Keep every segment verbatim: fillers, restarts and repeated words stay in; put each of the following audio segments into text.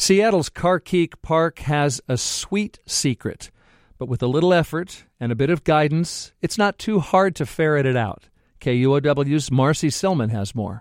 Seattle's Carkeek Park has a sweet secret, but with a little effort and a bit of guidance, it's not too hard to ferret it out. K U O W's Marcy Silman has more.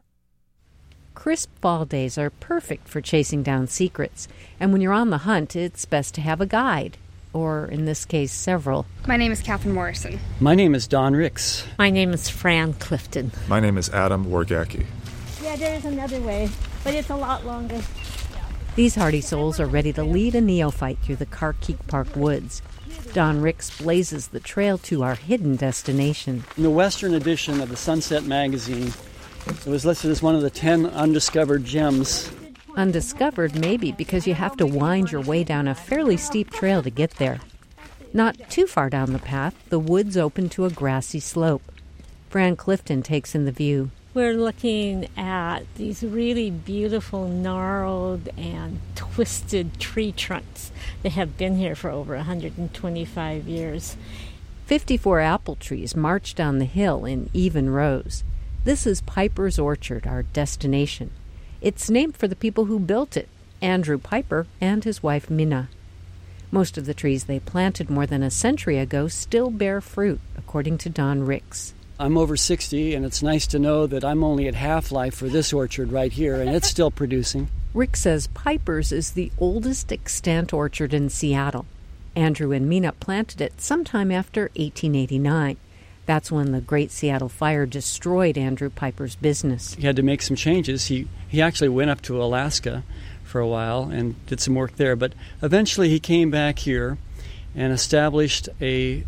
Crisp fall days are perfect for chasing down secrets, and when you're on the hunt, it's best to have a guide, or in this case, several. My name is Catherine Morrison. My name is Don Ricks. My name is Fran Clifton. My name is Adam Wargacki. Yeah, there's another way, but it's a lot longer. These hardy souls are ready to lead a neophyte through the Carkeek Park woods. Don Ricks blazes the trail to our hidden destination. In the Western edition of the Sunset magazine, it was listed as one of the ten undiscovered gems. Undiscovered, maybe, because you have to wind your way down a fairly steep trail to get there. Not too far down the path, the woods open to a grassy slope. Fran Clifton takes in the view. We're looking at these really beautiful, gnarled and twisted tree trunks that have been here for over one hundred twenty-five years. fifty-four apple trees march down the hill in even rows. This is Piper's Orchard, our destination. It's named for the people who built it, Andrew Piper and his wife Minna. Most of the trees they planted more than a century ago still bear fruit, according to Don Ricks. I'm over sixty, and it's nice to know that I'm only at half-life for this orchard right here, and it's still producing. Rick says Piper's is the oldest extant orchard in Seattle. Andrew and Minna planted it sometime after eighteen eighty-nine. That's when the Great Seattle Fire destroyed Andrew Piper's business. He had to make some changes. He, he actually went up to Alaska for a while and did some work there, but eventually he came back here and established a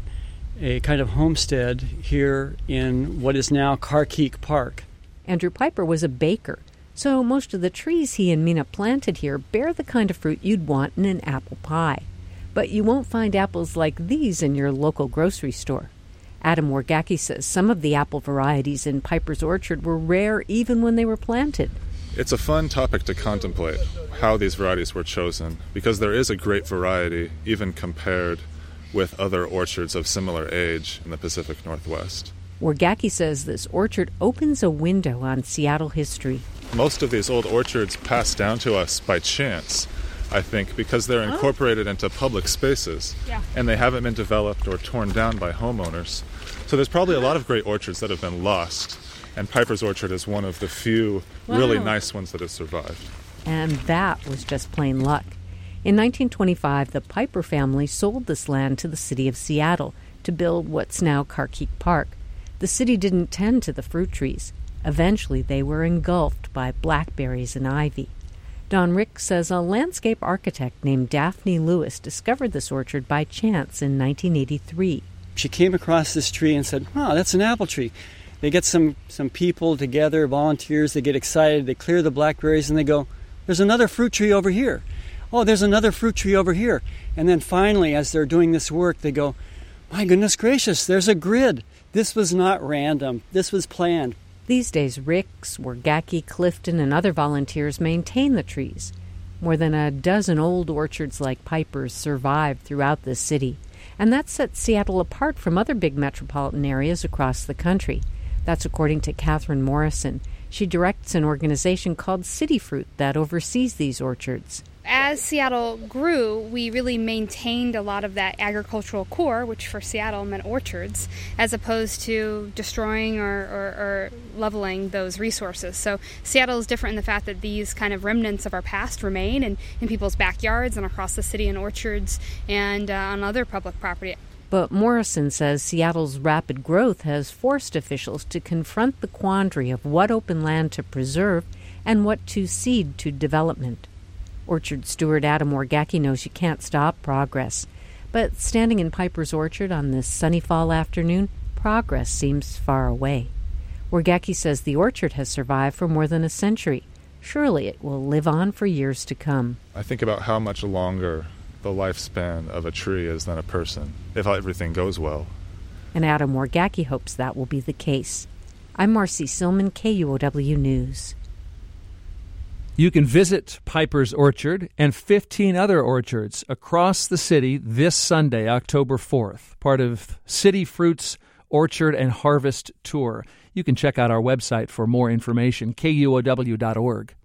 a kind of homestead here in what is now Carkeek Park. Andrew Piper was a baker, so most of the trees he and Minna planted here bear the kind of fruit you'd want in an apple pie. But you won't find apples like these in your local grocery store. Adam Wargacki says some of the apple varieties in Piper's Orchard were rare even when they were planted. It's a fun topic to contemplate, how these varieties were chosen, because there is a great variety, even compared with other orchards of similar age in the Pacific Northwest. Wargacki says this orchard opens a window on Seattle history. Most of these old orchards passed down to us by chance, I think, because they're incorporated into public spaces, Yeah. and they haven't been developed or torn down by homeowners. So there's probably a lot of great orchards that have been lost, and Piper's Orchard is one of the few really Wow. nice ones that have survived. And that was just plain luck. In nineteen twenty-five, the Piper family sold this land to the city of Seattle to build what's now Carkeek Park. The city didn't tend to the fruit trees. Eventually, they were engulfed by blackberries and ivy. Don Ricks says a landscape architect named Daphne Lewis discovered this orchard by chance in nineteen eighty-three. She came across this tree and said, "Wow, that's an apple tree." They get some, some people together, volunteers, they get excited, they clear the blackberries, and they go, "There's another fruit tree over here. Oh, there's another fruit tree over here." And then finally, as they're doing this work, they go, "My goodness gracious, there's a grid. This was not random. This was planned." These days, Ricks, Wargacki, Clifton, and other volunteers maintain the trees. More than a dozen old orchards like Piper's survive throughout the city, and that sets Seattle apart from other big metropolitan areas across the country. That's according to Catherine Morrison. She directs an organization called City Fruit that oversees these orchards. As Seattle grew, we really maintained a lot of that agricultural core, which for Seattle meant orchards, as opposed to destroying or, or, or leveling those resources. So Seattle is different in the fact that these kind of remnants of our past remain in, in people's backyards and across the city in orchards and uh, on other public property. But Morrison says Seattle's rapid growth has forced officials to confront the quandary of what open land to preserve and what to cede to development. Orchard steward Adam Wargacki knows you can't stop progress. But standing in Piper's Orchard on this sunny fall afternoon, progress seems far away. Wargacki says the orchard has survived for more than a century. Surely it will live on for years to come. I think about how much longer the lifespan of a tree is than a person, if everything goes well. And Adam Wargacki hopes that will be the case. I'm Marcy Silman, K U O W News. You can visit Piper's Orchard and fifteen other orchards across the city this Sunday, October fourth, part of City Fruit's Orchard and Harvest Tour. You can check out our website for more information, K U O W dot org.